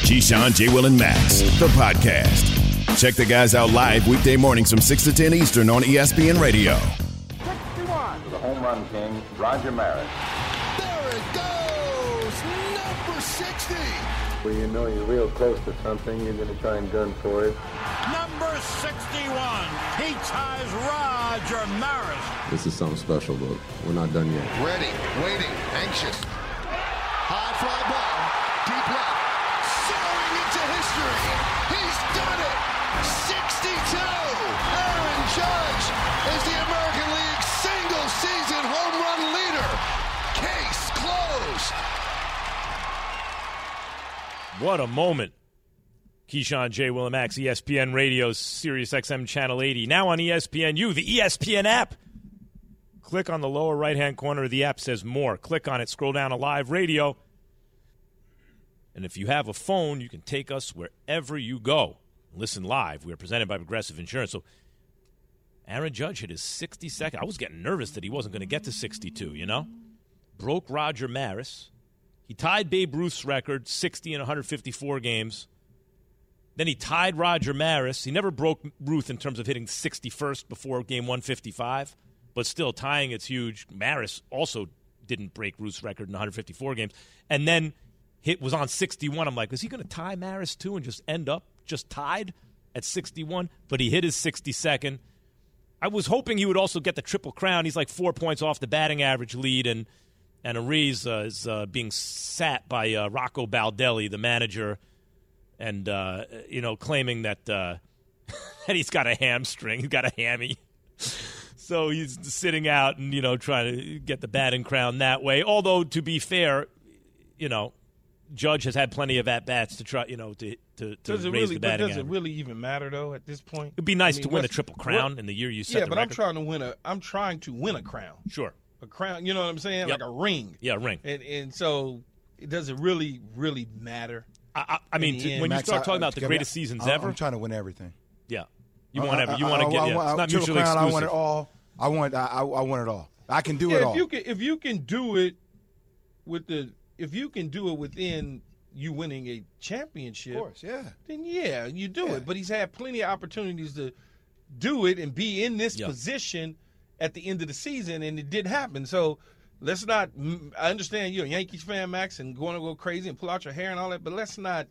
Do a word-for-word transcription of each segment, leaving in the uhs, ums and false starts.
Keyshawn, J. Will, and Max, the podcast. Check the guys out live weekday mornings from six to ten Eastern on E S P N Radio. sixty-one. The home run king, Roger Maris. There it goes! Number sixty! When you know you're real close to something, you're going to try and gun for it. Number sixty-one, he ties Roger Maris. This is something special, but we're not done yet. Ready, waiting, anxious. High fly ball, deep left. Soaring into history. He's done it! sixty-two! Aaron Judge is the American League single-season home run leader. Case closed. What a moment. Keyshawn, J. Will, and Max, E S P N Radio, Sirius X M Channel eighty. Now on E S P N U, the E S P N app. Click on the lower right-hand corner of the app, says more. Click on it, scroll down to live radio. And if you have a phone, you can take us wherever you go. Listen live. We are presented by Progressive Insurance. So Aaron Judge hit his sixty-second. I was getting nervous that he wasn't going to get to sixty-two, you know? Broke Roger Maris. He tied Babe Ruth's record, sixty in one hundred fifty-four games. Then he tied Roger Maris. He never broke Ruth in terms of hitting sixty-first before game one fifty-five, but still tying it's huge. Maris also didn't break Ruth's record in one hundred fifty-four games. And then hit was on sixty-one. I'm like, is he going to tie Maris too and just end up just tied at sixty-one? But he hit his sixty-second. I was hoping he would also get the Triple Crown. He's like four points off the batting average lead, and and Ariz uh, is uh, being sat by uh, Rocco Baldelli, the manager, and uh, you know, claiming that uh, that he's got a hamstring, he's got a hammy. So he's sitting out and, you know, trying to get the batting crown that way. Although, to be fair, you know, Judge has had plenty of at-bats to try, you know, to, to, to raise really, the batting Does average. it really even matter, though, at this point? It'd be nice I mean, to win a what's- Triple Crown what- in the year you set Yeah, the but record. I'm trying to win a. I'm trying to win a crown. Sure. A crown. You know what I'm saying? Yep. Like a ring. Yeah, ring. And and so, it does it really really matter? I, I, I mean, In the to, end- when you Max, start I- talking about the I- greatest seasons I- ever, I'm trying to win everything. yeah, you I- want I- every, you I- want to I- get. I- Yeah, I- it's not Triple mutually Crown, exclusive. I want it all. I want. I, I I want it all. I can do Yeah, it if all. you can if you can do it with the if you can do it within you winning a championship, Of course, yeah. then yeah, you do Yeah. it. But he's had plenty of opportunities to do it and be in this Yeah. position at the end of the season, and it didn't happen. So let's not. I understand you're a Yankees fan, Max, and going to go crazy and pull out your hair and all that, but let's not.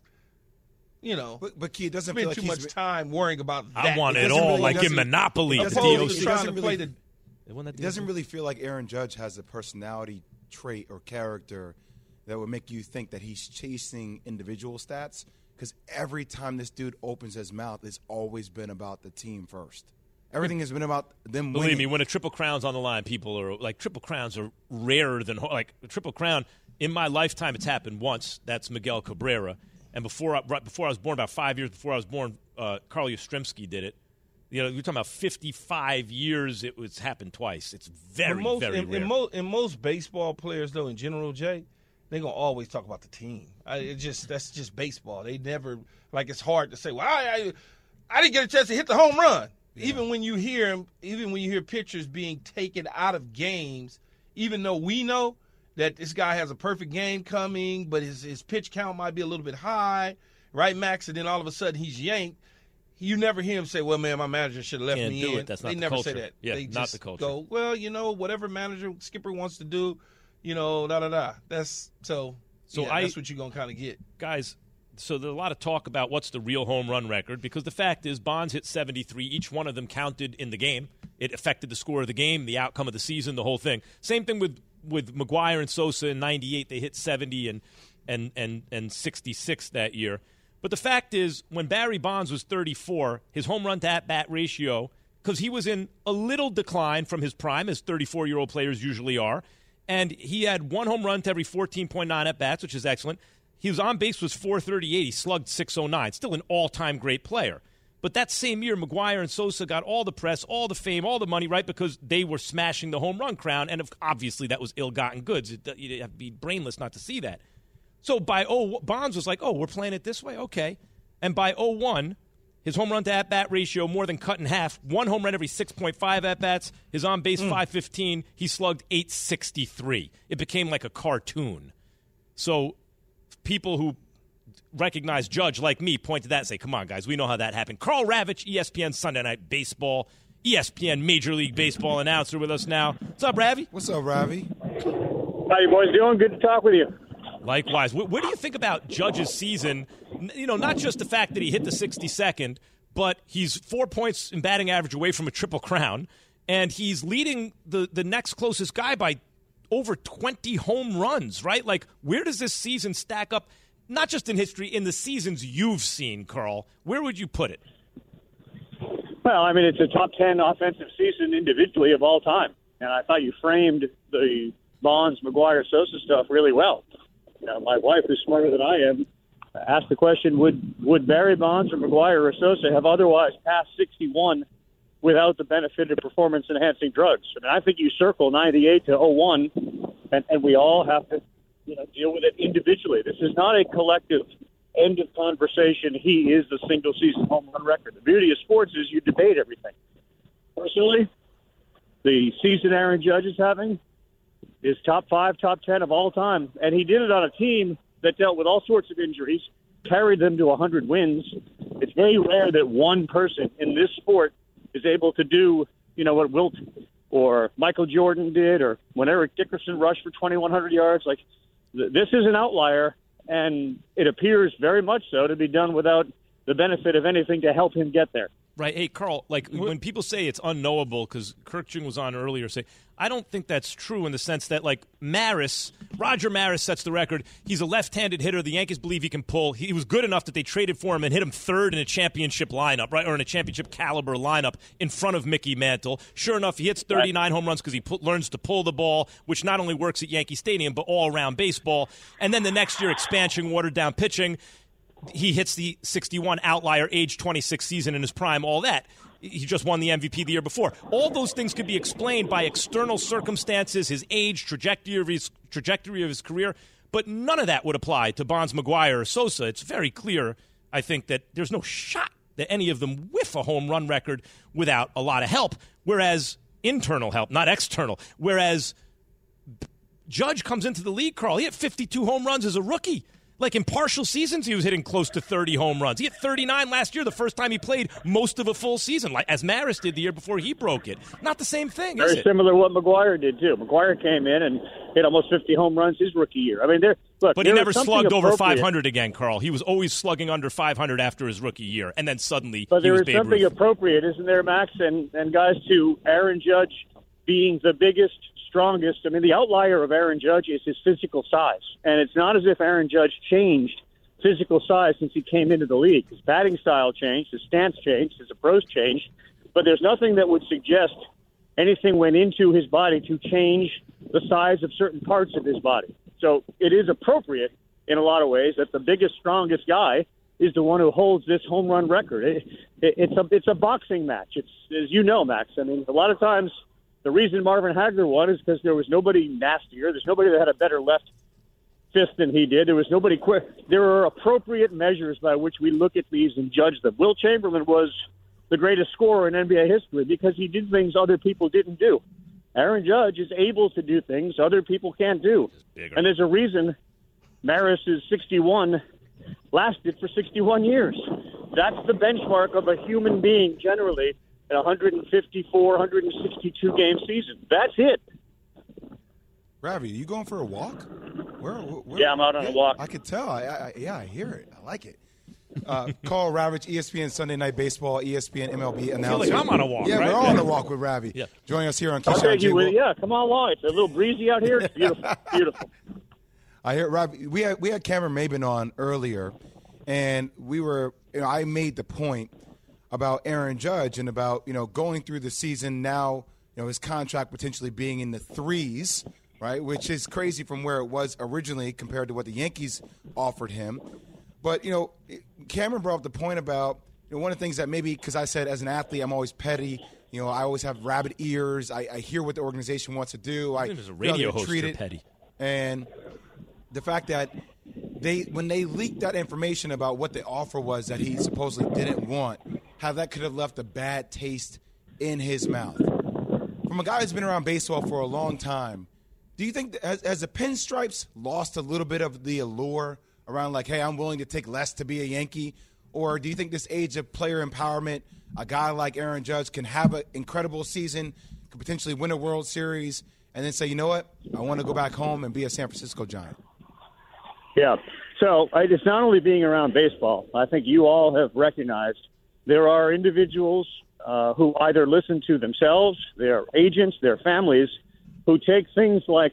You know, But, but Key, it doesn't spend feel like too he's much been- time worrying about that. I want It it doesn't all, really- like it in doesn't- Monopoly. it The doesn't- D O Opposed C. to trying to doesn't play really- the. They won that It D O C. doesn't really feel like Aaron Judge has a personality trait or character that would make you think that he's chasing individual stats. Because every time this dude opens his mouth, it's always been about the team first. Everything has been about them Believe winning. me, when a Triple Crown's on the line, people are like, Triple Crowns are rarer than, like, a Triple Crown. In my lifetime, it's happened once. That's Miguel Cabrera. And before, I- right before I was born, about five years before I was born, uh, Carl Yastrzemski did it. You know, you're talking about fifty-five years. It was happened twice. It's very, in most, very in, rare. in, mo- in most baseball players, though, in general, Jay, they're gonna always talk about the team. I, it just that's just baseball. They never like it's hard to say. Well, I I, I didn't get a chance to hit the home run. Yeah. Even when you hear even when you hear pitchers being taken out of games, even though we know that this guy has a perfect game coming, but his his pitch count might be a little bit high, right, Max? And then all of a sudden he's yanked. You never hear him say, "Well, man, my manager should have left Can't me do in." it. That's not they the never culture. say that. Yeah, they not just the culture. Go, well, you know, whatever manager skipper wants to do, you know, da da da. That's so. So yeah, I- that's what you're gonna kind of get. Guys, so there's a lot of talk about what's the real home run record, because the fact is Bonds hit seventy-three. Each one of them counted in the game. It affected the score of the game, the outcome of the season, the whole thing. Same thing with, with McGuire and Sosa in ninety-eight. They hit seventy and, and, and, and sixty-six that year. But the fact is, when Barry Bonds was thirty-four, his home run to at-bat ratio, because he was in a little decline from his prime, as thirty-four-year-old players usually are, and he had one home run to every fourteen point nine at-bats, which is excellent. His on-base was four thirty-eight. He slugged six oh nine. Still an all-time great player. But that same year, McGuire and Sosa got all the press, all the fame, all the money, right, because they were smashing the home run crown, and obviously that was ill-gotten goods. You'd have to be brainless not to see that. So by oh, Bonds was like, oh, we're playing it this way? Okay. And by oh one, his home run to at-bat ratio more than cut in half. One home run every six point five at-bats. His on-base mm. five fifteen. He slugged eight sixty-three. It became like a cartoon. So people who recognized Judge like me point to that and say, come on, guys, we know how that happened. Carl Ravitch, E S P N Sunday Night Baseball, E S P N Major League Baseball announcer with us now. What's up, Ravi? What's up, Ravi? How you boys doing? Good to talk with you. Likewise. What, what do you think about Judge's season? You know, not just the fact that he hit the sixty-second, but he's four points in batting average away from a triple crown, and he's leading the, the next closest guy by over twenty home runs, right? Like, where does this season stack up, not just in history, in the seasons you've seen, Carl? Where would you put it? Well, I mean, it's a top ten offensive season individually of all time, and I thought you framed the Bonds, McGwire, Sosa stuff really well. You know, my wife, who's smarter than I am, asked the question, would would Barry Bonds or McGwire or Sosa have otherwise passed sixty-one without the benefit of performance-enhancing drugs? I mean, I think you circle ninety-eight to oh one, and, and we all have to, you know, deal with it individually. This is not a collective end of conversation. He is the single-season home run record. The beauty of sports is you debate everything. Personally, the season Aaron Judge is having is top five, top ten of all time, and he did it on a team that dealt with all sorts of injuries, carried them to one hundred wins. It's very rare that one person in this sport is able to do, you know, what Wilt or Michael Jordan did, or when Eric Dickerson rushed for twenty-one hundred yards. Like, th- this is an outlier, and it appears very much so to be done without the benefit of anything to help him get there. Right. Hey, Carl, like when people say it's unknowable, because Kirk Jung was on earlier, say, I don't think that's true in the sense that, like, Maris, Roger Maris sets the record. He's a left-handed hitter. The Yankees believe he can pull. He was good enough that they traded for him and hit him third in a championship lineup, right, or in a championship caliber lineup in front of Mickey Mantle. Sure enough, he hits thirty-nine home runs because he pu- learns to pull the ball, which not only works at Yankee Stadium, but all-around baseball. And then the next year, expansion, watered-down pitching. He hits the sixty-one outlier, age twenty-six season in his prime, all that. He just won the M V P the year before. All those things could be explained by external circumstances, his age, trajectory of his, trajectory of his career, but none of that would apply to Bonds, McGwire, or Sosa. It's very clear, I think, that there's no shot that any of them whiff a home run record without a lot of help, whereas internal help, not external, whereas Judge comes into the league, Carl, he hit fifty-two home runs as a rookie. Like, in partial seasons, he was hitting close to thirty home runs. He hit thirty-nine last year, the first time he played most of a full season, like as Maris did the year before he broke it. Not the same thing, Very is it? similar to what McGwire did, too. McGwire came in and hit almost fifty home runs his rookie year. I mean, there. Look, but he there never is slugged over appropriate. five hundred again, Carl. He was always slugging under five hundred after his rookie year, and then suddenly But he there was is Babe something Ruth. appropriate, isn't there, Max? And, and guys, to Aaron Judge being the biggest, strongest. I mean, the outlier of Aaron Judge is his physical size. And it's not as if Aaron Judge changed physical size since he came into the league. His batting style changed, his stance changed, his approach changed, but there's nothing that would suggest anything went into his body to change the size of certain parts of his body. So it is appropriate in a lot of ways that the biggest, strongest guy is the one who holds this home run record. It, it, it's a it's a boxing match. It's, as you know, Max. I mean, a lot of times the reason Marvin Hagler won is because there was nobody nastier. There's nobody that had a better left fist than he did. There was nobody quick. There are appropriate measures by which we look at these and judge them. Wilt Chamberlain was the greatest scorer in N B A history because he did things other people didn't do. Aaron Judge is able to do things other people can't do. And there's a reason Maris' sixty-one lasted for sixty-one years. That's the benchmark of a human being generally in a one fifty-four, one sixty-two game season. That's it. Ravi, are you going for a walk? Where, where, yeah, I'm out on yeah, a walk. I could tell. I, I, yeah, I hear it. I like it. Uh, Carl Ravitch, E S P N Sunday Night Baseball, E S P N M L B announcer. I feel like I'm on a walk, Yeah, right? we're all yeah. on a walk with Ravi. Yeah. Joining us here on I'll Keyshawn take J. you with Will. Yeah, come on along. It's a little breezy out here. It's beautiful. Beautiful. I hear Ravi. We had we had Cameron Maben on earlier, and we were. You know, I made the point about Aaron Judge and about you know going through the season now. You know, his contract potentially being in the threes. Right, which is crazy from where it was originally compared to what the Yankees offered him. But, you know, Cameron brought up the point about, you know, one of the things that maybe, because I said as an athlete I'm always petty, you know, I always have rabbit ears. I, I hear what the organization wants to do. I, As a radio you know, host, treat you're it. petty. And the fact that they, when they leaked that information about what the offer was that he supposedly didn't want, how that could have left a bad taste in his mouth. From a guy who's been around baseball for a long time, do you think, that has, has the Pinstripes lost a little bit of the allure around like, hey, I'm willing to take less to be a Yankee? Or do you think this age of player empowerment, a guy like Aaron Judge can have an incredible season, could potentially win a World Series, and then say, you know what, I want to go back home and be a San Francisco Giant? Yeah. So it's not only being around baseball. I think you all have recognized there are individuals uh, who either listen to themselves, their agents, their families, who take things like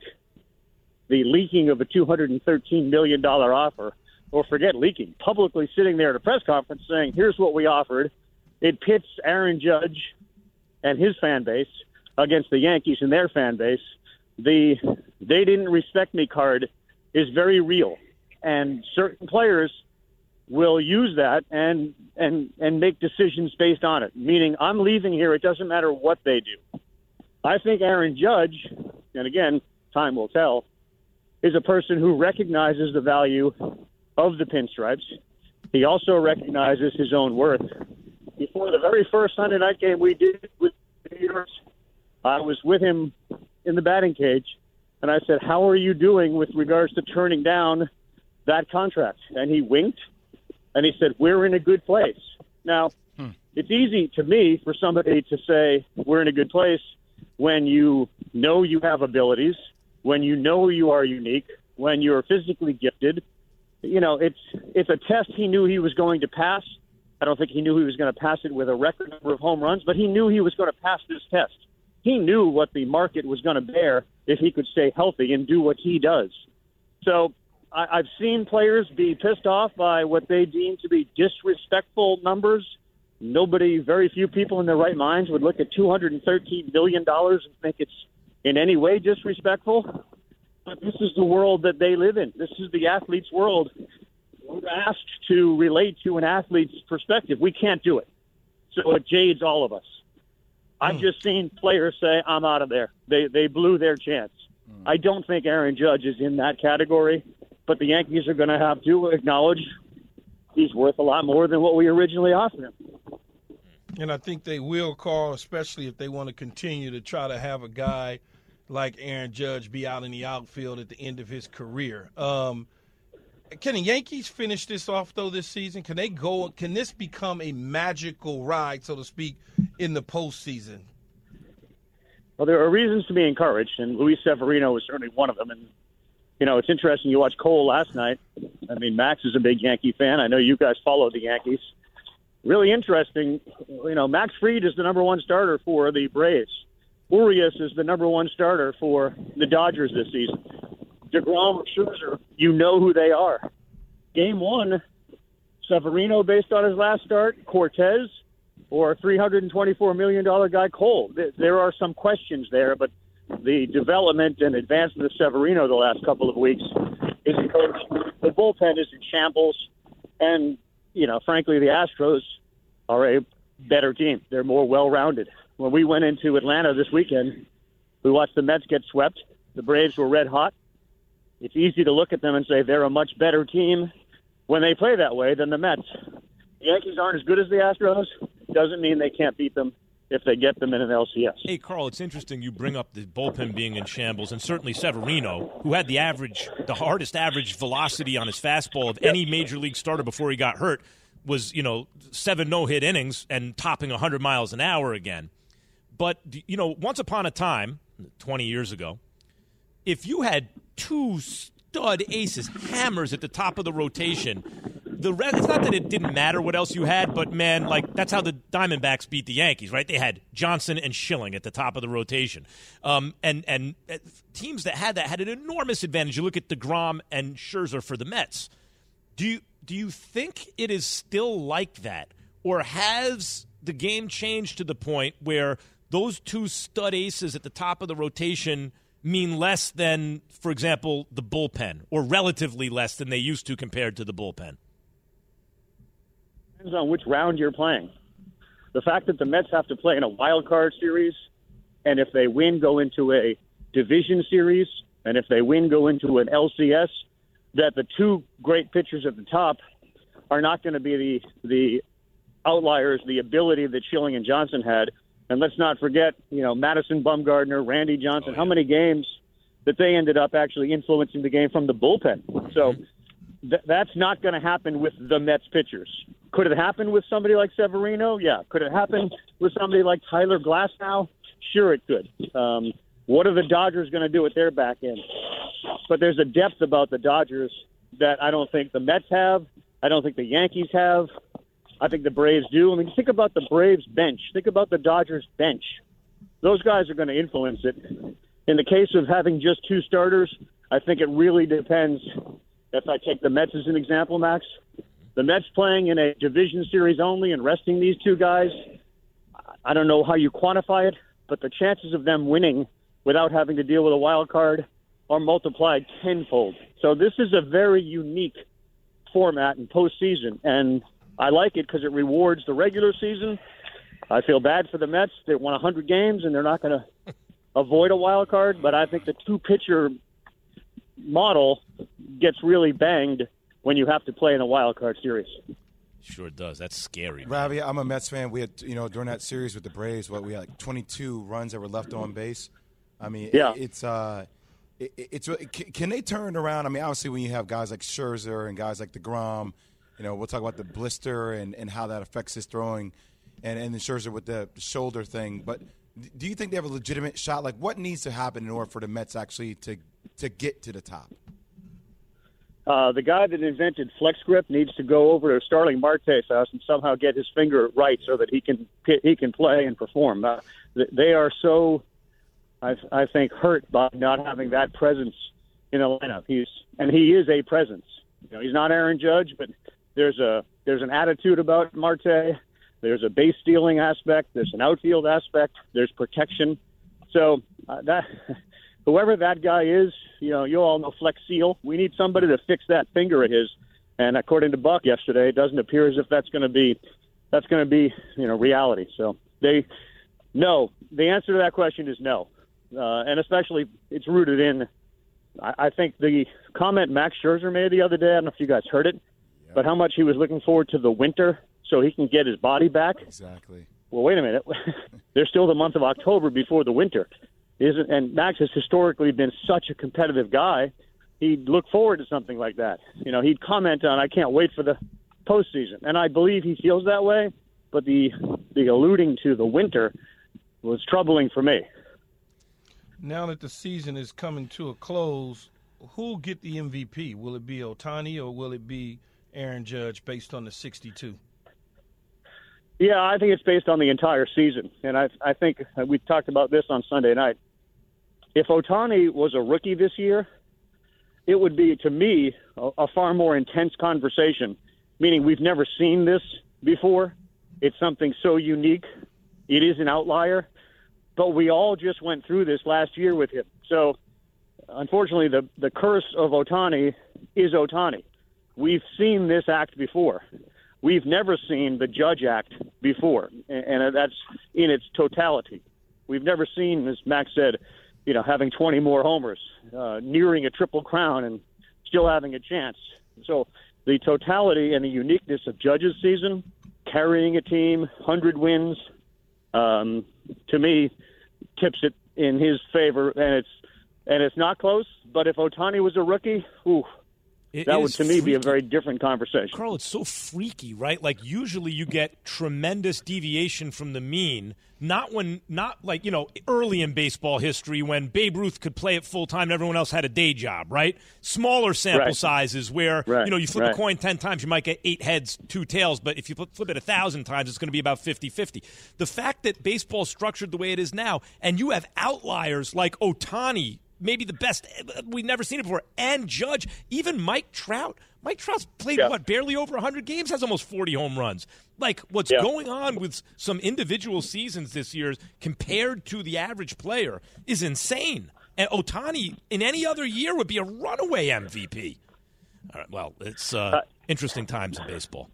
the leaking of a two hundred thirteen million dollars offer, or forget leaking, publicly sitting there at a press conference saying, here's what we offered. It pits Aaron Judge and his fan base against the Yankees and their fan base. The they didn't respect me card is very real. And certain players will use that and and and make decisions based on it, meaning I'm leaving here. It doesn't matter what they do. I think Aaron Judge, and again, time will tell, is a person who recognizes the value of the pinstripes. He also recognizes his own worth. Before the very first Sunday night game we did with the New York, I was with him in the batting cage, and I said, how are you doing with regards to turning down that contract? And he winked, and he said, we're in a good place. Now, hmm. it's easy to me for somebody to say we're in a good place when you know you have abilities, when you know you are unique, when you're physically gifted. You know, it's it's a test he knew he was going to pass. I don't think he knew he was going to pass it with a record number of home runs, but he knew he was going to pass this test. He knew what the market was going to bear if he could stay healthy and do what he does. So I, I've seen players be pissed off by what they deem to be disrespectful numbers. Nobody, very few people in their right minds would look at two hundred thirteen million dollars and think it's in any way disrespectful. But this is the world that they live in. This is the athlete's world. We're asked to relate to an athlete's perspective. We can't do it. So it jades all of us. I've just seen players say, I'm out of there. They they blew their chance. Mm. I don't think Aaron Judge is in that category, but the Yankees are going to have to acknowledge he's worth a lot more than what we originally offered him. And I think they will, Carl, especially if they want to continue to try to have a guy like Aaron Judge be out in the outfield at the end of his career. Um, can the Yankees finish this off, though, this season? Can they go? Can this become a magical ride, so to speak, in the postseason? Well, there are reasons to be encouraged, and Luis Severino was certainly one of them. And, you know, it's interesting. You watched Cole last night. I mean, Max is a big Yankee fan. I know you guys follow the Yankees. Really interesting. You know, Max Fried is the number one starter for the Braves. Urias is the number one starter for the Dodgers this season. DeGrom or Scherzer, you know who they are. Game one, Severino based on his last start, Cortez, or three hundred twenty-four million dollars guy Cole. There are some questions there, but the development and advancement of Severino the last couple of weeks is encouraging. The bullpen is in shambles, and, you know, frankly, the Astros are a better team. They're more well-rounded. When we went into Atlanta this weekend, we watched the Mets get swept. The Braves were red hot. It's easy to look at them and say they're a much better team when they play that way than the Mets. The Yankees aren't as good as the Astros. Doesn't mean they can't beat them if they get them in an L C S. Hey, Carl, it's interesting you bring up the bullpen being in shambles, and certainly Severino, who had the average, the hardest average velocity on his fastball of any major league starter before he got hurt, was, you know, seven no-hit innings and topping one hundred miles an hour again. But, you know, once upon a time, twenty years ago, if you had two stud aces, hammers at the top of the rotation, the rest, it's not that it didn't matter what else you had, but, man, like, that's how the Diamondbacks beat the Yankees, right? They had Johnson and Schilling at the top of the rotation. Um, and, and teams that had that had an enormous advantage. You look at DeGrom and Scherzer for the Mets. Do you, do you think it is still like that? Or has the game changed to the point where those two stud aces at the top of the rotation mean less than, for example, the bullpen, or relatively less than they used to compared to the bullpen? Depends on which round you're playing. The fact that the Mets have to play in a wild card series, and if they win, go into a division series, and if they win, go into an L C S, that the two great pitchers at the top are not going to be the the outliers, the ability that Schilling and Johnson had. And let's not forget, you know, Madison Bumgarner, Randy Johnson, oh, yeah. how many games that they ended up actually influencing the game from the bullpen. So th- that's not going to happen with the Mets pitchers. Could it happen with somebody like Severino? Yeah. Could it happen with somebody like Tyler Glasnow? Sure, it could. Um, what are the Dodgers going to do with their back end? But there's a depth about the Dodgers that I don't think the Mets have. I don't think the Yankees have. I think the Braves do. I mean, think about the Braves bench. Think about the Dodgers bench. Those guys are going to influence it. In the case of having just two starters, I think it really depends. If I take the Mets as an example, Max, the Mets playing in a division series only and resting these two guys, I don't know how you quantify it, but the chances of them winning without having to deal with a wild card are multiplied tenfold. So this is a very unique format in postseason, and I like it because it rewards the regular season. I feel bad for the Mets. They won one hundred games, and they're not going to avoid a wild card, but I think the two-pitcher model gets really banged when you have to play in a wild card series. Sure does. That's scary. Ravi, I'm a Mets fan. We had, you know, during that series with the Braves, what we had like twenty-two runs that were left on base. I mean, yeah. it, it's uh, it, it's can they turn it around? I mean, obviously, when you have guys like Scherzer and guys like DeGrom, you know, we'll talk about the blister and, and how that affects his throwing, and and then Scherzer with the shoulder thing. But do you think they have a legitimate shot? Like, what needs to happen in order for the Mets actually to to get to the top? Uh, the guy that invented Flex Grip needs to go over to Starling Marte's house and somehow get his finger right so that he can he can play and perform. Uh, they are so, I, I think, hurt by not having that presence in a lineup. He's and he is a presence. You know, he's not Aaron Judge, but there's a there's an attitude about Marte. There's a base stealing aspect. There's an outfield aspect. There's protection. So uh, that. Whoever that guy is, you know, you all know Flex Seal. We need somebody to fix that finger of his. And according to Buck yesterday, it doesn't appear as if that's going to be that's going to be, you know, reality. So they no. The answer to that question is no, uh, and especially it's rooted in. I, I think the comment Max Scherzer made the other day. I don't know if you guys heard it, yeah. but how much he was looking forward to the winter so he can get his body back. Exactly. Well, wait a minute. There's still the month of October before the winter. Isn't and Max has historically been such a competitive guy. He'd look forward to something like that. You know, he'd comment on, "I can't wait for the postseason," and I believe he feels that way. But the the alluding to the winter was troubling for me. Now that the season is coming to a close, who'll get the M V P? Will it be Ohtani or will it be Aaron Judge based on the sixty-two? Yeah, I think it's based on the entire season, and I I think we talked about this on Sunday night. If Ohtani was a rookie this year, it would be, to me, a, a far more intense conversation, meaning we've never seen this before. It's something so unique. It is an outlier, but we all just went through this last year with him. So, unfortunately, the, the curse of Ohtani is Ohtani. We've seen this act before. We've never seen the Judge act before, and, and that's in its totality. We've never seen, as Max said, you know, having twenty more homers, uh, nearing a triple crown, and still having a chance. So the totality and the uniqueness of Judge's season, carrying a team, one hundred wins, um, to me, tips it in his favor, and it's and it's not close. But if Ohtani was a rookie, ooh. It that would, to me, freaky. be a very different conversation. Carl, it's so freaky, right? Like, usually you get tremendous deviation from the mean, not when, not like, you know, early in baseball history when Babe Ruth could play it full time and everyone else had a day job, right? Smaller sample right. sizes where, right. you know, you flip right. a coin ten times, you might get eight heads, two tails, but if you flip it a thousand times, it's going to be about fifty-fifty. The fact that baseball's structured the way it is now, and you have outliers like Ohtani, maybe the best we've never seen it before, and Judge, even Mike Trout. Mike Trout's played, yeah. what, barely over one hundred games, has almost forty home runs. Like, what's yeah. going on with some individual seasons this year compared to the average player is insane. And Ohtani, in any other year, would be a runaway M V P. All right, well, it's uh, uh, interesting times in baseball.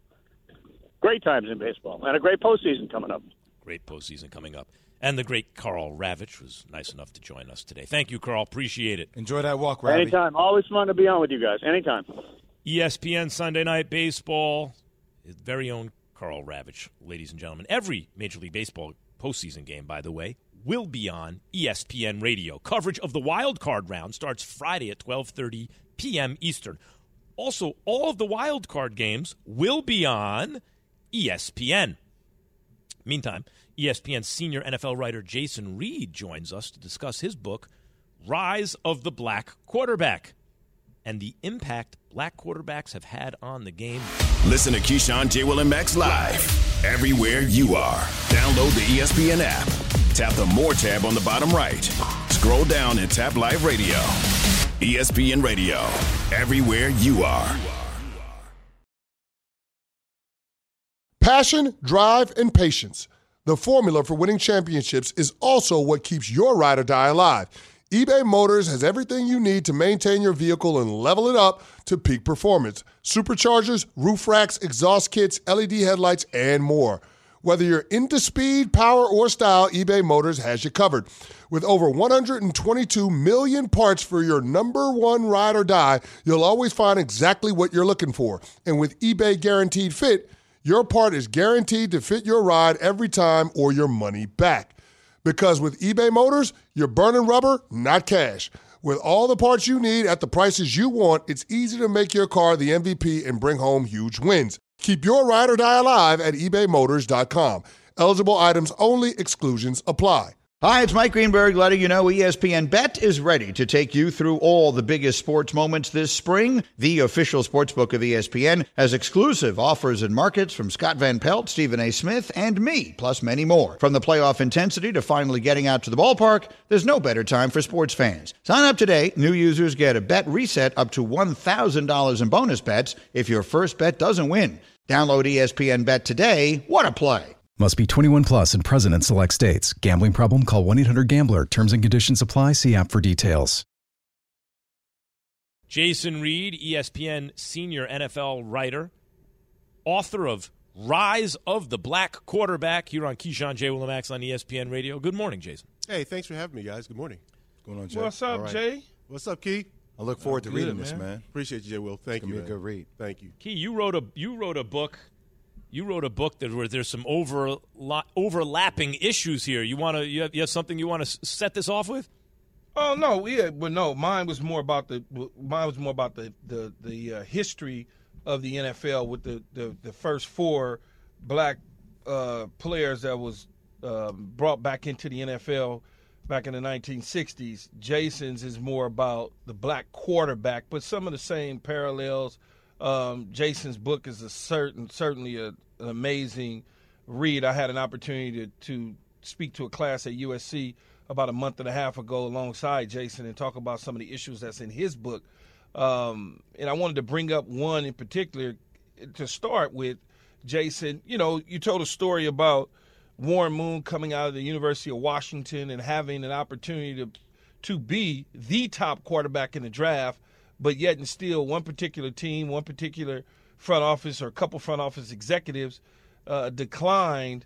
Great times in baseball, and a great postseason coming up. Great postseason coming up. And the great Karl Ravech was nice enough to join us today. Thank you, Karl. Appreciate it. Enjoy that walk, Ravi. Anytime. Always fun to be on with you guys. Anytime. E S P N Sunday Night Baseball. His very own Karl Ravech, ladies and gentlemen. Every Major League Baseball postseason game, by the way, will be on E S P N Radio. Coverage of the wild card round starts Friday at twelve thirty p.m. Eastern. Also, all of the wild card games will be on E S P N. Meantime, E S P N senior N F L writer Jason Reed joins us to discuss his book, Rise of the Black Quarterback, and the impact black quarterbacks have had on the game. Listen to Keyshawn, J. Will, and Max live everywhere you are. Download the E S P N app. Tap the More tab on the bottom right. Scroll down and tap Live Radio. E S P N Radio, everywhere you are. Passion, drive, and patience. The formula for winning championships is also what keeps your ride or die alive. eBay Motors has everything you need to maintain your vehicle and level it up to peak performance. Superchargers, roof racks, exhaust kits, L E D headlights, and more. Whether you're into speed, power, or style, eBay Motors has you covered. With over one hundred twenty-two million parts for your number one ride or die, you'll always find exactly what you're looking for. And with eBay Guaranteed Fit, your part is guaranteed to fit your ride every time or your money back. Because with eBay Motors, you're burning rubber, not cash. With all the parts you need at the prices you want, it's easy to make your car the M V P and bring home huge wins. Keep your ride or die alive at ebay motors dot com. Eligible items only. Exclusions apply. Hi, it's Mike Greenberg letting you know E S P N Bet is ready to take you through all the biggest sports moments this spring. The official sportsbook of E S P N has exclusive offers and markets from Scott Van Pelt, Stephen A. Smith, and me, plus many more. From the playoff intensity to finally getting out to the ballpark, there's no better time for sports fans. Sign up today. New users get a bet reset up to one thousand dollars in bonus bets if your first bet doesn't win. Download E S P N Bet today. What a play. Must be twenty-one plus and present in select states. Gambling problem? Call one eight hundred gambler. Terms and conditions apply. See app for details. Jason Reed, E S P N senior N F L writer, author of Rise of the Black Quarterback, here on Keyshawn, J. Will, and Max on E S P N Radio. Good morning, Jason. Hey, thanks for having me, guys. Good morning. What's going on, Jay? What's up, right. Jay? What's up, Key? I look forward oh, to reading good, this, man. man. Appreciate you, Jay. Will. Thank it's you, gonna man. be a good read. Thank you. Key, you wrote a you wrote a book. You wrote a book that where there's some over, overlapping issues here. You want to you have, you have something you want to set this off with? Oh no, yeah, but no, mine was more about the mine was more about the the the uh, history of the N F L with the the, the first four black uh, players that was um, brought back into the N F L back in the nineteen sixties. Jason's is more about the black quarterback, but some of the same parallels. Um, Jason's book is a certain, certainly a, an amazing read. I had an opportunity to, to speak to a class at U S C about a month and a half ago alongside Jason and talk about some of the issues that's in his book. Um, and I wanted to bring up one in particular to start with. Jason, you know, you told a story about Warren Moon coming out of the University of Washington and having an opportunity to to be the top quarterback in the draft, but yet and still one particular team, one particular front office or a couple front office executives uh, declined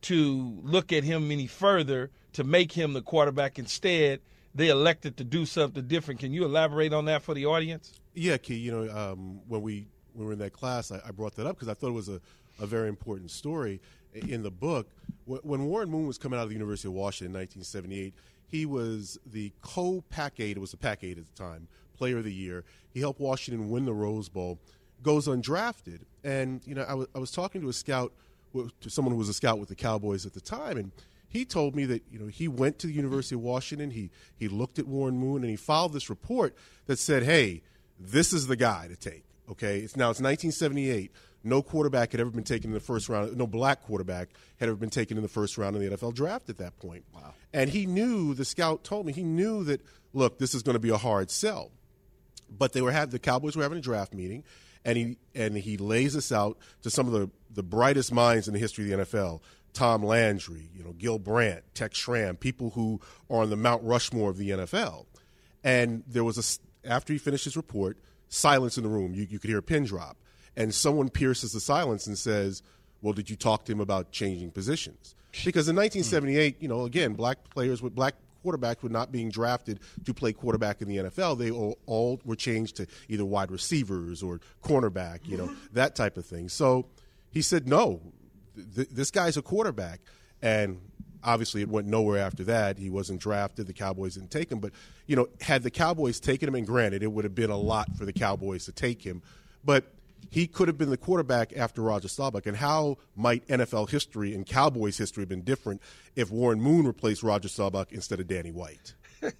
to look at him any further to make him the quarterback. Instead, they elected to do something different. Can you elaborate on that for the audience? Yeah, Key, you know, um, when we when we were in that class, I, I brought that up because I thought it was a, a very important story in the book. When Warren Moon was coming out of the University of Washington in nineteen seventy-eight, he was the co-Pac eight, it was the Pac eight at the time, Player of the Year. He helped Washington win the Rose Bowl, goes undrafted. And, you know, I, w- I was talking to a scout, to someone who was a scout with the Cowboys at the time, and he told me that, you know, he went to the University of Washington, he he looked at Warren Moon, and he filed this report that said, hey, this is the guy to take, okay? It's now it's nineteen seventy-eight. No quarterback had ever been taken in the first round. No black quarterback had ever been taken in the first round of the N F L draft at that point. Wow. And he knew, the scout told me, he knew that, look, this is going to be a hard sell. But they were had the Cowboys were having a draft meeting, and he and he lays this out to some of the, the brightest minds in the history of the N F L. Tom Landry, you know, Gil Brandt, Tex Schramm, people who are on the Mount Rushmore of the N F L. And there was a, after he finished his report, silence in the room. You, you could hear a pin drop. And someone pierces the silence and says, well, did you talk to him about changing positions? Because in nineteen seventy-eight, you know, again, black players with black quarterbacks were not being drafted to play quarterback in the N F L. They all, all were changed to either wide receivers or cornerback, you know, that type of thing. So he said, no, th- this guy's a quarterback. And obviously it went nowhere after that. He wasn't drafted. The Cowboys didn't take him. But, you know, had the Cowboys taken him, and granted, it would have been a lot for the Cowboys to take him, But he could have been the quarterback after Roger Staubach. And how might N F L history and Cowboys history have been different if Warren Moon replaced Roger Staubach instead of Danny White?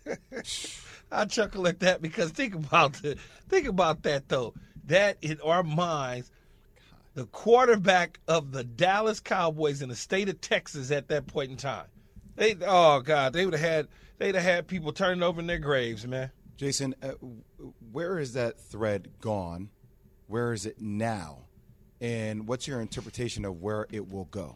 I chuckle at that because think about the, think about that though. That in our minds, the quarterback of the Dallas Cowboys in the state of Texas at that point in time, they oh god, they would have had they'd have had people turning over in their graves, man. Jason, uh, where is that thread gone? Where is it now? And what's your interpretation of where it will go?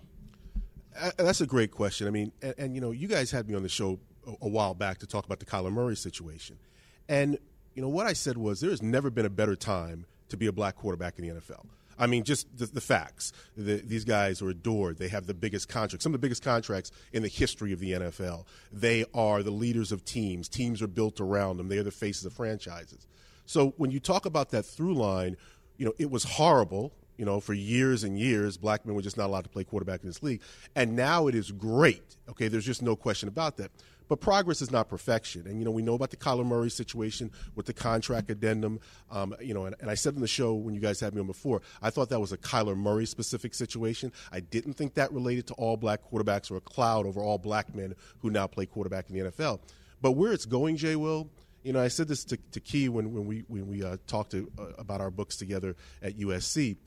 Uh, that's a great question. I mean, and, and you know, you guys had me on the show a, a while back to talk about the Kyler Murray situation. And, you know, what I said was there has never been a better time to be a black quarterback in the N F L. I mean, just the, the facts. The, these guys are adored. They have the biggest contracts, some of the biggest contracts in the history of the N F L. They are the leaders of teams. Teams are built around them. They are the faces of franchises. So when you talk about that through line, you know, it was horrible. You know, for years and years, black men were just not allowed to play quarterback in this league. And now it is great. Okay, there's just no question about that. But progress is not perfection. And, you know, we know about the Kyler Murray situation with the contract addendum. Um, you know, and, and I said in the show when you guys had me on before, I thought that was a Kyler Murray-specific situation. I didn't think that related to all black quarterbacks or a cloud over all black men who now play quarterback in the N F L. But where it's going, Jay Will, you know, I said this to, to Key when, when we, when we uh, talked to, uh, about our books together at U S C.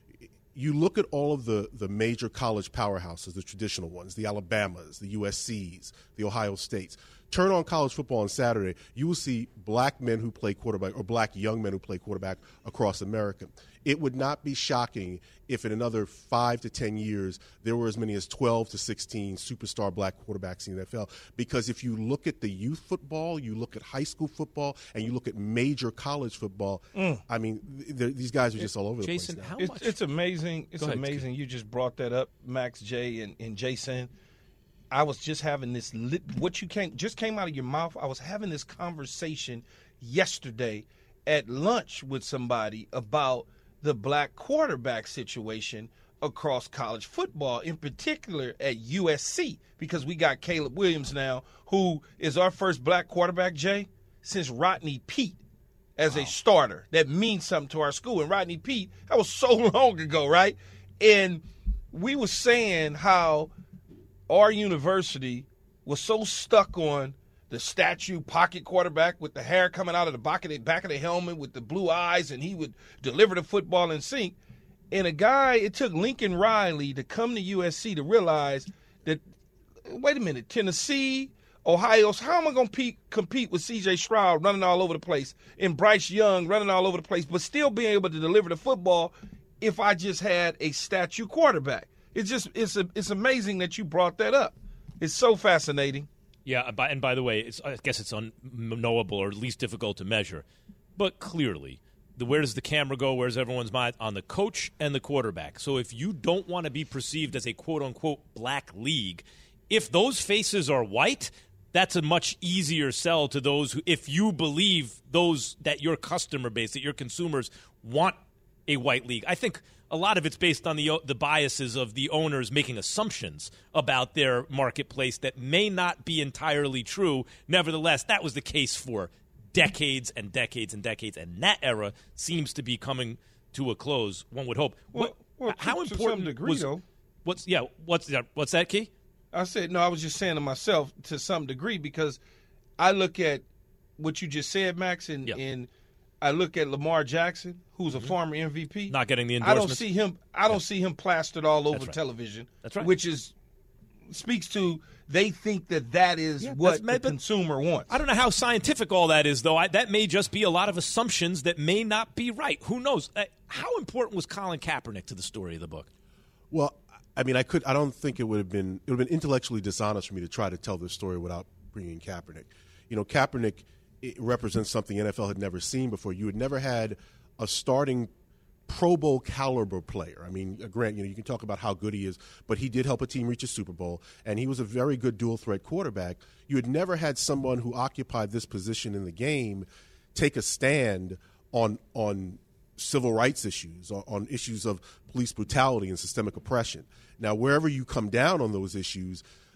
You look at all of the, the major college powerhouses, the traditional ones, the Alabamas, the U S Cs, the Ohio States. Turn on college football on Saturday, you will see black men who play quarterback or black young men who play quarterback across America. It would not be shocking if in another five to ten years there were as many as twelve to sixteen superstar black quarterbacks in the N F L. Because if you look at the youth football, you look at high school football, and you look at major college football, mm. I mean, these guys are just all over the Jason, place now. How it's, much? It's amazing. It's ahead, amazing. Steve. You just brought that up, Max, Jay, and, and Jason. I was just having this lit, what you came just came out of your mouth. I was having this conversation yesterday at lunch with somebody about the black quarterback situation across college football, in particular at U S C, because we got Caleb Williams now, who is our first black quarterback, Jay, since Rodney Peete as wow. a starter. That means something to our school. And Rodney Peete, that was so long ago, right? And we were saying how our university was so stuck on the statue pocket quarterback with the hair coming out of the back of the, back of the helmet with the blue eyes, and he would deliver the football and sink. And a guy, it took Lincoln Riley to come to U S C to realize that, wait a minute, Tennessee, Ohio, how am I going to compete with C J Stroud running all over the place and Bryce Young running all over the place, but still being able to deliver the football if I just had a statue quarterback? It's just it's a, it's amazing that you brought that up. It's so fascinating. Yeah, and by the way, it's, I guess it's unknowable or at least difficult to measure. But clearly, the, where does the camera go? Where's everyone's mind? On the coach and the quarterback. So if you don't want to be perceived as a quote-unquote black league, if those faces are white, that's a much easier sell to those who, if you believe those that your customer base, that your consumers want a white league. I think a lot of it's based on the the biases of the owners making assumptions about their marketplace that may not be entirely true. Nevertheless, that was the case for decades and decades and decades, and that era seems to be coming to a close, one would hope. Well, well what, how to important some degree, was, though. What's, yeah, what's that, what's that, Key? I said, no, I was just saying to myself to some degree because I look at what you just said, Max, and, yep. and I look at Lamar Jackson, who's a mm-hmm. former M V P. Not getting the I endorsements. don't see him. I don't yeah. see him plastered all over That's right. television. That's right. Which is speaks to they think that that is yeah, what the consumer wants. I don't know how scientific all that is, though. I, that may just be a lot of assumptions that may not be right. Who knows? Uh, how important was Colin Kaepernick to the story of the book? Well, I mean, I could. I don't think it would have been. It would have been intellectually dishonest for me to try to tell this story without bringing Kaepernick. You know, Kaepernick it represents something N F L had never seen before. You had never had a starting Pro Bowl caliber player. I mean, Grant, you know, you can talk about how good he is, but he did help a team reach a Super Bowl, and he was a very good dual threat quarterback. You had never had someone who occupied this position in the game take a stand on on civil rights issues, on, on issues of police brutality and systemic oppression. Now, wherever you come down on those issues,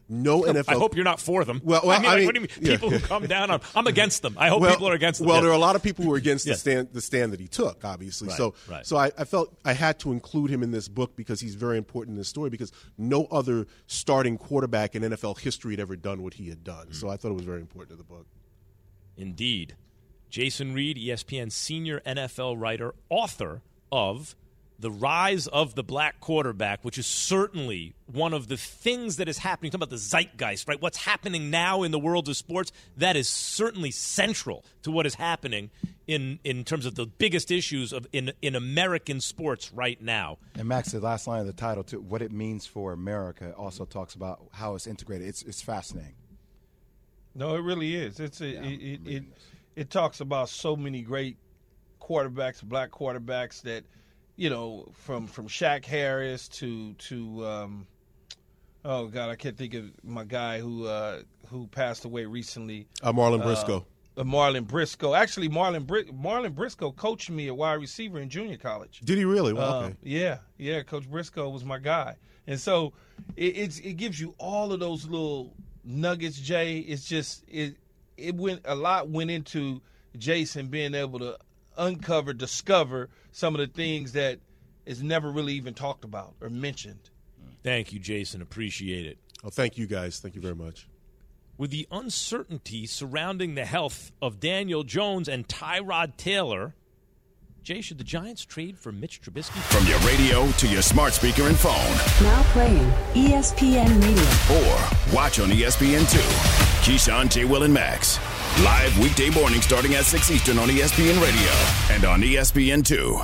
No N F L. I hope you're not for them. Well, well I mean, I like, mean what do you mean? yeah. People who come down on, I'm against them. I hope well, people are against them. Well, yeah. there are a lot of people who are against Yeah. the stand the stand that he took, obviously. Right, so, right. so I, I felt I had to include him in this book because he's very important in this story because no other starting quarterback in N F L history had ever done what he had done. Mm-hmm. So I thought it was very important to the book. Indeed. Jason Reed, E S P N senior N F L writer, author of The Rise of the Black Quarterback, which is certainly one of the things that is happening. Talking about the zeitgeist, right? What's happening now in the world of sports, that is certainly central to what is happening in, in terms of the biggest issues of in, in American sports right now. And Max, the last line of the title, too, what it means for America, also talks about how it's integrated. It's it's fascinating. No, it really is. It's a, Yeah, it, it, it it talks about so many great quarterbacks, black quarterbacks that, you know, from from Shaq Harris to to um, oh God, I can't think of my guy who uh, who passed away recently. Uh, Marlon Briscoe. Uh, Marlon Briscoe. Actually, Marlon Br- Marlon Briscoe coached me at wide receiver in junior college. Did he really? Well, Uh, okay. yeah, yeah. Coach Briscoe was my guy, and so it, it's it gives you all of those little nuggets, Jay. It's just it it went a lot went into Jason being able to uncover, discover some of the things that is never really even talked about or mentioned. Thank you, Jason. Appreciate it. Oh, thank you, guys. Thank you very much. With the uncertainty surrounding the health of Daniel Jones and Tyrod Taylor, Jay, should the Giants trade for Mitch Trubisky? From your radio to your smart speaker and phone. Now playing E S P N Radio. Or watch on E S P N two. Keyshawn, J. Will, and Max. Live weekday morning starting at six Eastern on E S P N Radio and on E S P N two.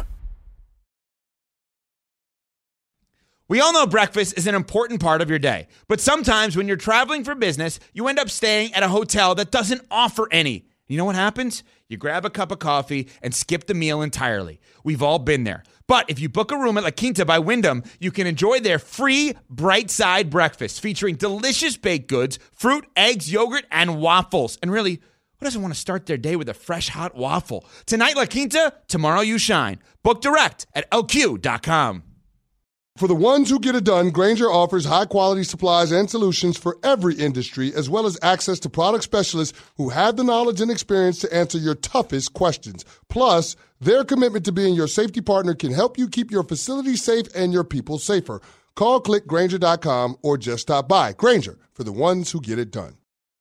We all know breakfast is an important part of your day, but sometimes when you're traveling for business, you end up staying at a hotel that doesn't offer any. You know what happens? You grab a cup of coffee and skip the meal entirely. We've all been there. But if you book a room at La Quinta by Wyndham, you can enjoy their free Bright Side breakfast featuring delicious baked goods, fruit, eggs, yogurt, and waffles. And really, who doesn't want to start their day with a fresh hot waffle? Tonight, La Quinta, tomorrow you shine. Book direct at L Q dot com. For the ones who get it done, Grainger offers high-quality supplies and solutions for every industry, as well as access to product specialists who have the knowledge and experience to answer your toughest questions. Plus, their commitment to being your safety partner can help you keep your facility safe and your people safer. Call, click Grainger dot com, or just stop by. Grainger, for the ones who get it done.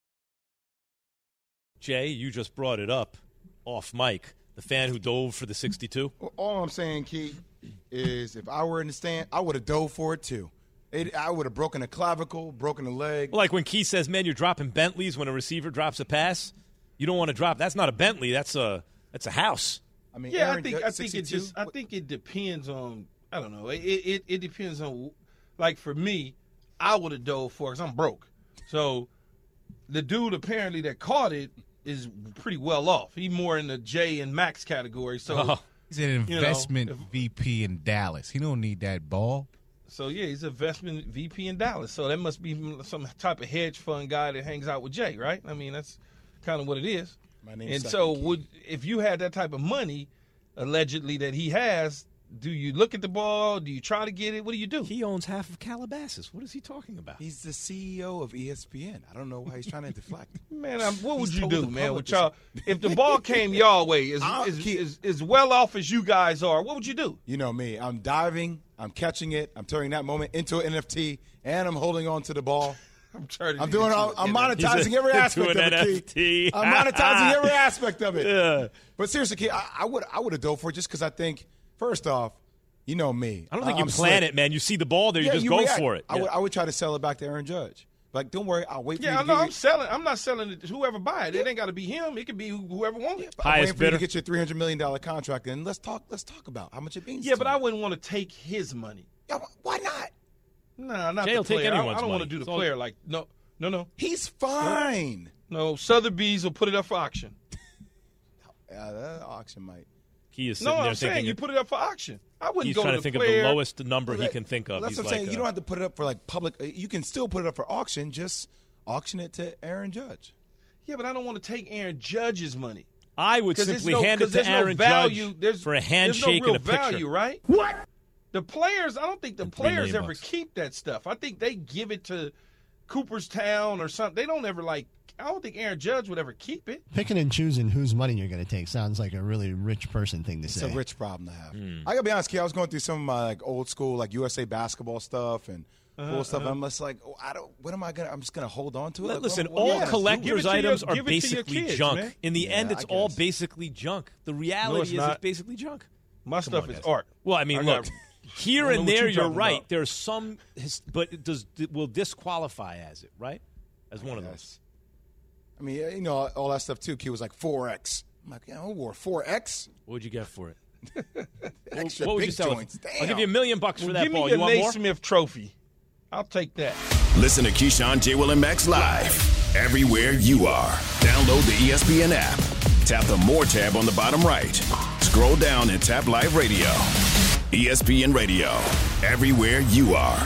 Jay, you just brought it up off mic. The fan who dove for the sixty-two? Well, all I'm saying, Key, is if I were in the stand, I would have dove for it too. It, I would have broken a clavicle, broken a leg. Well, like when Keith says, man, you're dropping Bentleys when a receiver drops a pass. You don't want to drop. That's not a Bentley. That's a that's a house. I mean, Yeah, Aaron, I think I think it sixty-two? just I think it depends on I don't know. It it, it depends on like for me, I would have dove for it because I'm broke. So the dude apparently that caught it is pretty well off. He's more in the J and Max category. So Oh. He's an you know, investment if- V P in Dallas. He don't need that ball. So yeah, he's an investment V P in Dallas. So that must be some type of hedge fund guy that hangs out with Jay, right? I mean, that's kind of what it is. My name's And Second so, Key. would if you had that type of money, allegedly that he has, do you look at the ball? Do you try to get it? What do you do? He owns half of Calabasas. What is he talking about? He's the C E O of E S P N. I don't know why he's trying to deflect. Man, I'm, what would He's you told do, the man? public With y'all, if the ball came y'all way, as, I'll as, keep- as, as well off as you guys are, what would you do? You know me. I'm diving. I'm catching it. I'm turning that moment into an N F T, and I'm holding on to the ball. I'm turning. I'm it doing. into I'm, I'm an N F T. monetizing every Into aspect an of it. N F Key. T. I'm monetizing every aspect of it. Yeah. But seriously, Key, I, I would. I would have dove for it just because I think, first off, you know me. I don't think I'm you plan slick. it, man. You see the ball there, you Yeah, just you go react. for it. I Yeah. would. I would try to sell it back to Aaron Judge. Like, don't worry. I'll wait for Yeah, you I to know. get I'm your- selling. I'm not selling it to whoever buy it. It ain't got to be him. It could be who- whoever wants it. I'm Highest waiting for you bidder. to get your three hundred million dollar contract, and let's talk. Let's talk about how much it means. Yeah, to but you. I wouldn't want to take his money. Yeah, why not? Nah, not Jay the will take player. I, anyone's I don't want money. to do the It's all- player like no, no, no, He's fine. no. Sotheby's will put it up for auction. Yeah, that auction might. He is sitting No, there I'm saying thinking you put it up for auction. I wouldn't he's go trying to to the think player. of the lowest number he Well, can think of. That's He's what I'm like, saying. uh, You don't have to put it up for like public. You can still put it up for auction. Just auction it to Aaron Judge. Yeah, but I don't want to take Aaron Judge's money. I would 'Cause there's simply no- hand it 'cause to there's no Aaron value. Judge There's- for a There's no handshake real and a picture. value, right? What? The players, I don't think the And three players million ever bucks. keep that stuff. I think they give it to Cooperstown or something. They don't ever like. I don't think Aaron Judge would ever keep it. Picking and choosing whose money you're going to take sounds like a really rich person thing to it's say. It's a rich problem to have. Mm. I gotta be honest, Key, I was going through some of my like old school like U S A basketball stuff and Uh-huh, cool stuff. uh-huh. I'm just like, oh, I don't. What am I gonna? I'm just gonna hold on to it. Like, Listen, what, what all am I collector's gonna do? items your- are give it to your basically kids, junk. man. In the Yeah, end, it's I all guess. basically junk. The No, reality it's is not. it's basically junk. My Come stuff on, is guys. art. Well, I mean, I look, got- here I don't and know what there, you're you're talking right. about. There's some, his- but it does it will disqualify as it, right? As one of those. I mean, you know, all that stuff too. Key was like four X. I'm like, yeah, I wore four X. What would you get for it? Extra what would big you sell joints. it? Damn. I'll give you a million bucks for Well, that give ball. me You your want more? Naismith trophy. I'll take that. Listen to Keyshawn, J. Will, and Max live everywhere you are. Download the E S P N app. Tap the More tab on the bottom right. Scroll down and tap Live Radio. E S P N Radio. Everywhere you are.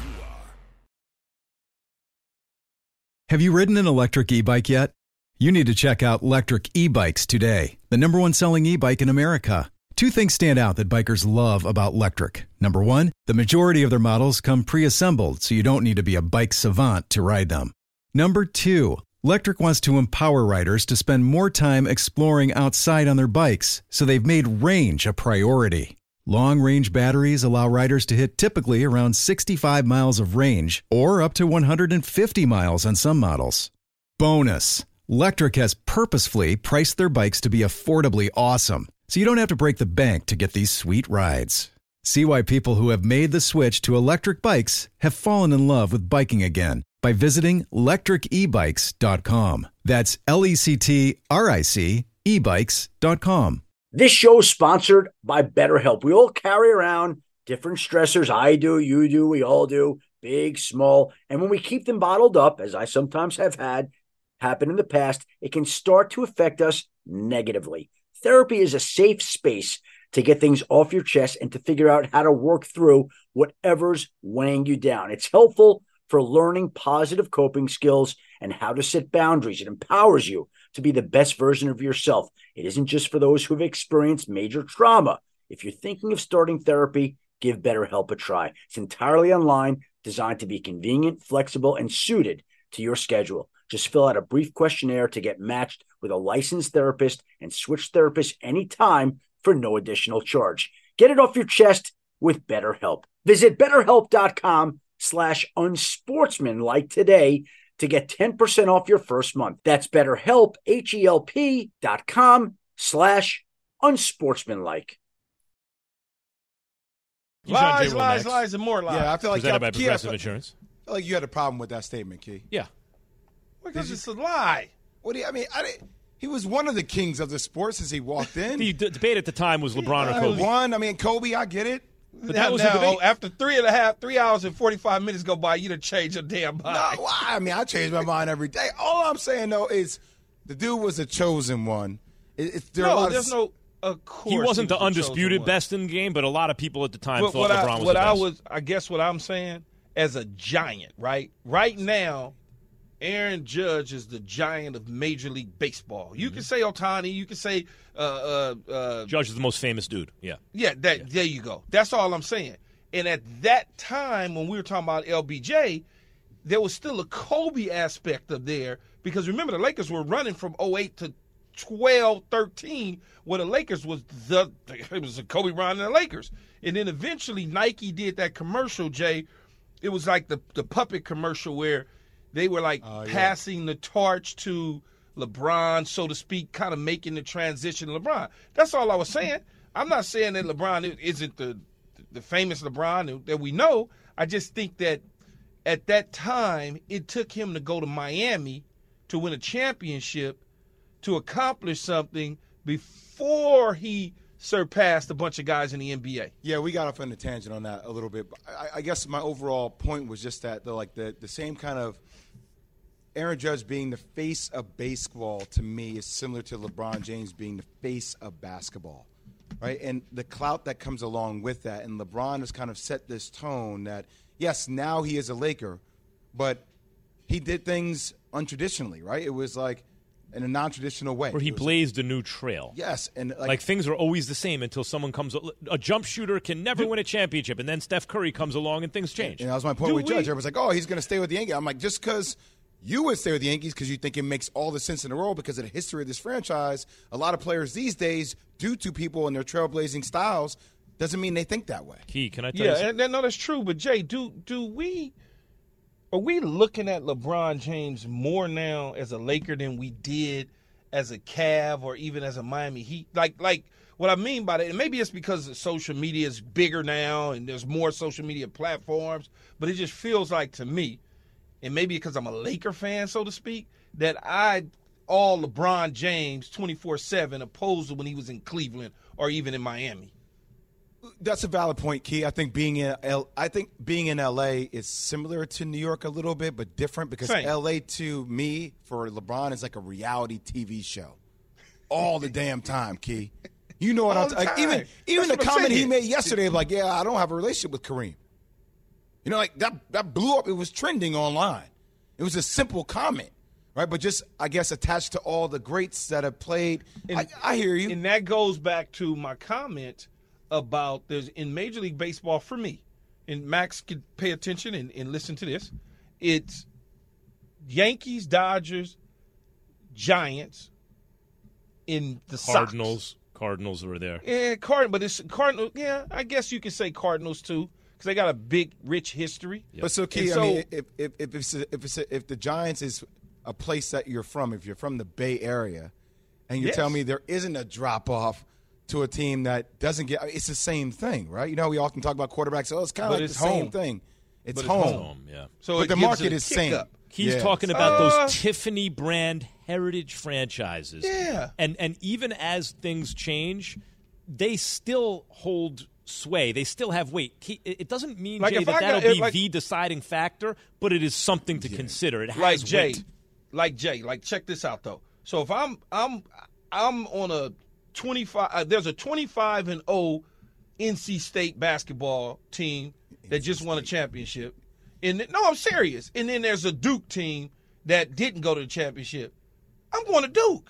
Have you ridden an electric e-bike yet? You need to check out Lectric E-Bikes today, the number one selling e-bike in America. Two things stand out that bikers love about Lectric. Number one, the majority of their models come pre-assembled, so you don't need to be a bike savant to ride them. Number two, Lectric wants to empower riders to spend more time exploring outside on their bikes, so they've made range a priority. Long-range batteries allow riders to hit typically around sixty-five miles of range, or up to one hundred fifty miles on some models. Bonus, Lectric has purposefully priced their bikes to be affordably awesome, so you don't have to break the bank to get these sweet rides. See why people who have made the switch to electric bikes have fallen in love with biking again by visiting lectric e bikes dot com. That's L E C T R I C e bikes dot com. This show is sponsored by BetterHelp. We all carry around different stressors. I do, you do, we all do, big, small. And when we keep them bottled up, as I sometimes have had happen in the past, it can start to affect us negatively. Therapy is a safe space to get things off your chest and to figure out how to work through whatever's weighing you down. It's helpful for learning positive coping skills and how to set boundaries. It empowers you to be the best version of yourself. It isn't just for those who've experienced major trauma. If you're thinking of starting therapy, give BetterHelp a try. It's entirely online, designed to be convenient, flexible, and suited to your schedule. Just fill out a brief questionnaire to get matched with a licensed therapist and switch therapists anytime for no additional charge. Get it off your chest with BetterHelp. Visit BetterHelp.com slash unsportsmanlike today to get ten percent off your first month. That's BetterHelp, H-E-L-P dot com slash unsportsmanlike. Lies, lies, lies, and more lies. Yeah, I feel like Presented y'all- by Key, I Progressive feel- Insurance. I feel like you had a problem with that statement, Key. Yeah. Because it's a lie. What do you, I mean, I didn't, he was one of the kings of the sport since he walked in. The d- debate at the time was LeBron or Uh, Kobe. One, I mean, Kobe, I get it. But now, that was now, the debate. after three and a half, three hours and forty-five minutes go by, you'd have changed your damn mind. No, well, I mean, I change my mind every day. All I'm saying, though, is the dude was a chosen one. It, it's, there are a No, lot there's of, no. Of course, He wasn't the was chosen undisputed one. best in the game, but a lot of people at the time But thought what LeBron I, was what the I best. was, I guess, what I'm saying, as a giant, right? Right now, Aaron Judge is the giant of Major League Baseball. You Mm-hmm. can say Ohtani, you can say, uh, uh, uh, Judge is the most famous dude. Yeah. yeah, that there you go. That's all I'm saying. And at that time, when we were talking about L B J, there was still a Kobe aspect of there because remember the Lakers were running from oh eight to twelve, thirteen, where the Lakers was the it was a Kobe Bryant and the Lakers. And then eventually Nike did that commercial, Jay. It was like the the puppet commercial where they were like Oh, yeah. passing the torch to LeBron, so to speak, kind of making the transition to LeBron. That's all I was saying. I'm not saying that LeBron isn't the the famous LeBron that we know. I just think that at that time, it took him to go to Miami to win a championship to accomplish something before he surpassed a bunch of guys in the N B A. Yeah, we got off on a tangent on that a little bit. But I, I guess my overall point was just that the like the, the same kind of Aaron Judge being the face of baseball to me is similar to LeBron James being the face of basketball, right? And the clout that comes along with that. And LeBron has kind of set this tone that, yes, now he is a Laker, but he did things untraditionally, right? It was like in a non-traditional way. Where he blazed a new trail. Yes, and like, like things are always the same until someone comes. A jump shooter can never win a championship, and then Steph Curry comes along and things change. And that was my point Do with we, Judge. Everyone's like, "Oh, he's going to stay with the Yankees." I'm like, just because you would stay with the Yankees because you think it makes all the sense in the world because of the history of this franchise. A lot of players these days, due to people and their trailblazing styles, doesn't mean they think that way. Key, can I tell yeah, you? Yeah, no, that's true. But Jay, do do we are we looking at LeBron James more now as a Laker than we did as a Cav or even as a Miami Heat? Like, like what I mean by that, and maybe it's because social media is bigger now and there's more social media platforms, but it just feels like to me, and maybe because I'm a Laker fan, so to speak, that I all LeBron James twenty-four seven opposed to when he was in Cleveland or even in Miami. That's a valid point, Key. I think being in L- I think being in L A is similar to New York a little bit, but different because Same. L A to me for LeBron is like a reality T V show, all the damn time, Key. You know what All I'm the t- like, time. even even That's the what I'm comment he saying. made yesterday, like, yeah, I don't have a relationship with Kareem. You know, like that that blew up. It was trending online. It was a simple comment, right? But just I guess attached to all the greats that have played. And, I, I hear you, and that goes back to my comment about there's in Major League Baseball for me, and Max could pay attention and, and listen to this. It's Yankees, Dodgers, Giants, in the Cardinals. Sox. Cardinals were there. Yeah, Card, but it's Cardinals. Yeah, I guess you could say Cardinals too because they got a big, rich history. But so, Key, And I mean, if if if it's a, if it's a, if the Giants is a place that you're from, if you're from the Bay Area, and you Yes. tell me there isn't a drop off to a team that doesn't get, it's the same thing, right? You know, we often talk about quarterbacks. Oh, it's kind of But like it's the same home. thing. It's But it's home. home, yeah. So but it the gives market it a is kick same. up. He's Yeah. talking about Uh, those Tiffany brand heritage franchises. Yeah. And and even as things change, they still hold sway. They still have weight. He- It doesn't mean, Like Jay, if that I that'll got- be like- the deciding factor, but it is something to consider. It has like Jay, weight. like Jay, like check this out though. So if I'm I'm I'm on a twenty-five, uh, there's a twenty-five and oh N C State basketball team that just won a championship, and th- no, I'm serious. And then there's a Duke team that didn't go to the championship. I'm going to Duke.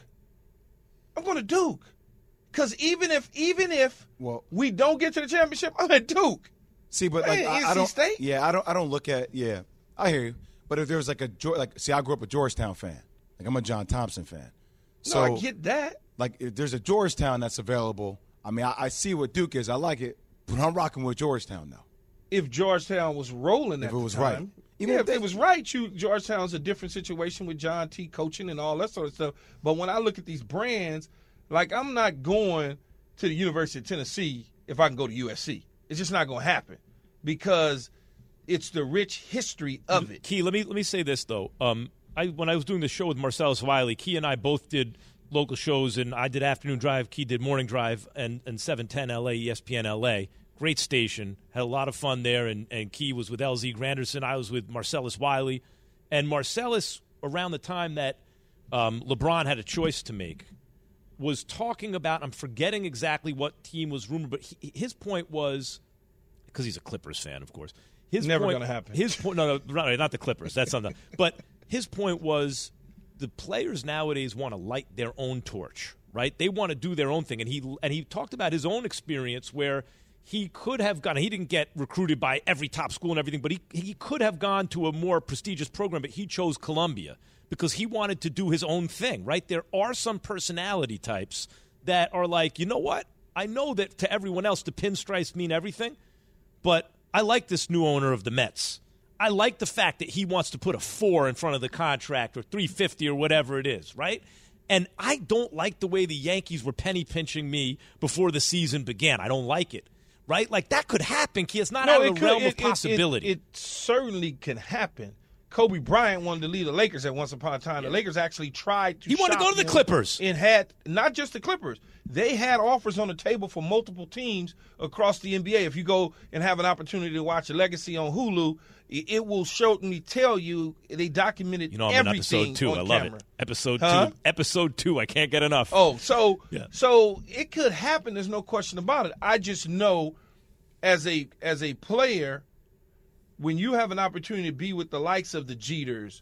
I'm going to Duke, because even if even if Well, we don't get to the championship, I'm at Duke. See, but like Hey, I, N I C don't. State? Yeah, I don't. I don't look at. Yeah, I hear you. But if there was like a Geor- like, see, I grew up a Georgetown fan. Like I'm a John Thompson fan. So No, I get that. like if there's a Georgetown that's available. I mean, I, I see what Duke is. I like it, but I'm rocking with Georgetown now. If Georgetown was rolling at If it was the right. time. Even yeah, if if it was right, you Georgetown's a different situation with John T coaching and all that sort of stuff. But when I look at these brands, like I'm not going to the University of Tennessee if I can go to U S C. It's just not going to happen because it's the rich history of it. Key, let me let me say this though. Um, I when I was doing the show with Marcellus Wiley, Key and I both did local shows, and I did Afternoon Drive. Key did Morning Drive, and and seven ten L A, E S P N L A. Great station. Had a lot of fun there, and, and Key was with L Z Granderson. I was with Marcellus Wiley. And Marcellus, around the time that um, LeBron had a choice to make, was talking about, I'm forgetting exactly what team was rumored, but he, his point was, because he's a Clippers fan, of course. His Never point- gonna happen. His point, no, no, no, not the Clippers. That's not the. But his point was, the players nowadays want to light their own torch, right? They want to do their own thing, and he and he talked about his own experience where he could have gone. He didn't get recruited by every top school and everything, but he he could have gone to a more prestigious program, but he chose Columbia because he wanted to do his own thing, right? There are some personality types that are like, you know what? I know that to everyone else the pinstripes mean everything, but I like this new owner of the Mets. I like the fact that he wants to put a four in front of the contract or three fifty or whatever it is, right? And I don't like the way the Yankees were penny pinching me before the season began. I don't like it, right? Like that could happen, Key. It's not out of the could- realm it- of it- possibility. It, it certainly can happen. Kobe Bryant wanted to leave the Lakers at once upon a time. The Lakers actually tried to. He wanted to shop go to the him Clippers. and had not just the Clippers. They had offers on the table for multiple teams across the N B A. If you go and have an opportunity to watch a Legacy on Hulu, it, it will certainly tell you they documented You know, I'm in everything episode two. on I love camera. it. Episode Huh? two. Episode two. I can't get enough. Oh, so Yeah. so it could happen. There's no question about it. I just know, as a as a player, when you have an opportunity to be with the likes of the Jeters,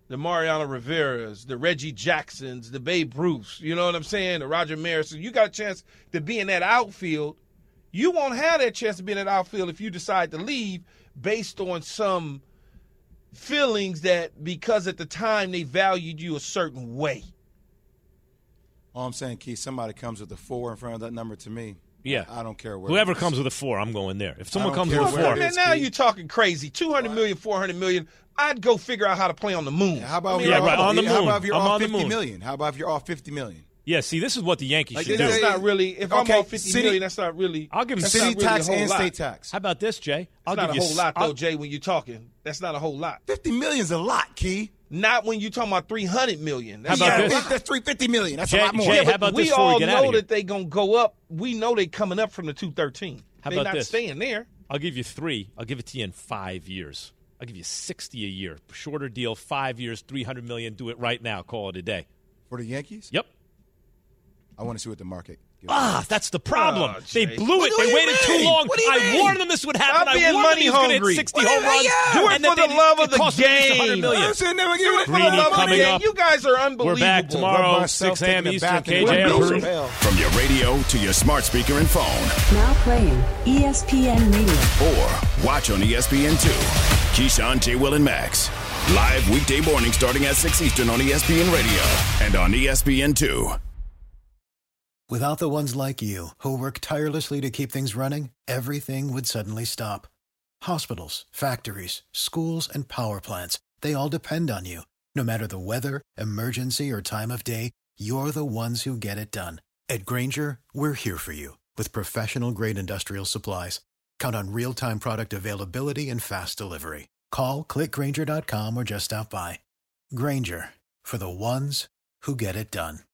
the Mariano Rivera's, the Reggie Jacksons, the Babe Ruths, you know what I'm saying, the Roger Maris. You got a chance to be in that outfield. You won't have that chance to be in that outfield if you decide to leave based on some feelings that because at the time they valued you a certain way. All I'm saying, Keith, somebody comes with a four in front of that number to me. Yeah. I don't care where. Whoever comes with a four, I'm going there. If someone comes care with a where four. it Man, is, now Keith. you're talking crazy. two hundred million, four hundred million. I'd go figure out how to play on the moon. How about I mean, if Yeah, you're right, off- on the How moon. about if you're I'm off on the fifty moon. million? How about if you're off fifty million? Yeah, see, this is what the Yankees Like, should this do. is- That's not really. If Okay, I'm on fifty city- million, that's not really. I'll give him that's City not really tax a whole and lot. state tax. How about this, Jay? I'll It's not give a you whole lot, I'll- though, Jay. When you're talking, that's not a whole lot. fifty million is a lot, Key. Not when you're talking about three hundred million. How That's about not- this? That's, that's three hundred fifty million. That's Jay- a lot more. Jay, Yeah, how but about we this before we all get outta know here? that they gonna go up. We know they coming up from the two thirteen. How They're about not this? staying there. I'll give you three. I'll give it to you in five years. I'll give you sixty a year. Shorter deal, five years, three hundred million. Do it right now. Call it a day. For the Yankees? Yep. I want to see what the market gives. Ah, that's the problem. Oh, they Jay. blew What it. do They you waited mean? too long. What do you I mean? warned them this would happen. Stop I being warned them money he was going to hungry. hit sixty What do you home runs. mean? Do it and that for the they- love of it the cost them at least one hundred game. million. Listen, never give Do it it for the Greeny love of the coming game. up. You guys are unbelievable. We're back tomorrow, Rub myself, six a.m. take a Eastern. bath, and K J go approved. hell. From your radio to your smart speaker and phone, Now playing E S P N Radio. or watch on E S P N two. Keyshawn, J. Will, and Max. Live weekday morning starting at six Eastern on E S P N Radio and on E S P N two. Without the ones like you, who work tirelessly to keep things running, everything would suddenly stop. Hospitals, factories, schools, and power plants, they all depend on you. No matter the weather, emergency, or time of day, you're the ones who get it done. At Grainger, we're here for you with professional-grade industrial supplies. Count on real-time product availability and fast delivery. Call, click Grainger dot com, or just stop by. Grainger, for the ones who get it done.